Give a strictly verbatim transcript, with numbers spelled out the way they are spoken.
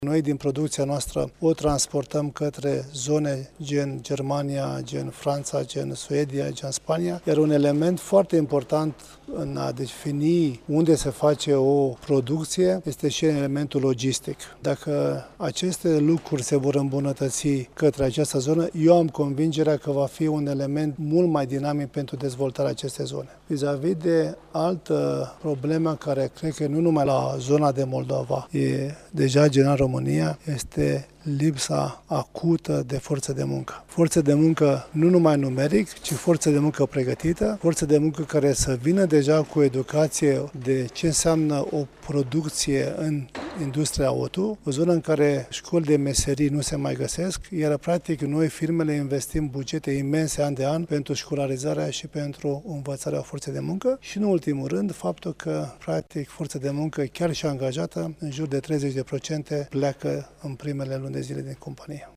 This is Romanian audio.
Noi din producția noastră o transportăm către zone gen Germania, gen Franța, gen Suedia, gen Spania, iar un element foarte important în a defini unde se face o producție este și elementul logistic. Dacă aceste lucruri se vor îmbunătăți către această zonă, eu am convingerea că va fi un element mult mai dinamic pentru dezvoltarea acestei zone. Vis-a-vis de altă problemă care cred că nu numai la zona de Moldova e deja general România, este lipsa acută de forță de muncă. Forță de muncă nu numai numeric, ci forță de muncă pregătită, forță de muncă care să vină deja cu educație de ce înseamnă o producție în industria auto, o zonă în care școli de meserii nu se mai găsesc, iar practic noi firmele investim bugete imense an de an pentru școlarizarea și pentru învățarea forței de muncă și în ultimul rând faptul că practic forța de muncă chiar și angajată în jur de treizeci la sută pleacă în primele luni de zile din companie.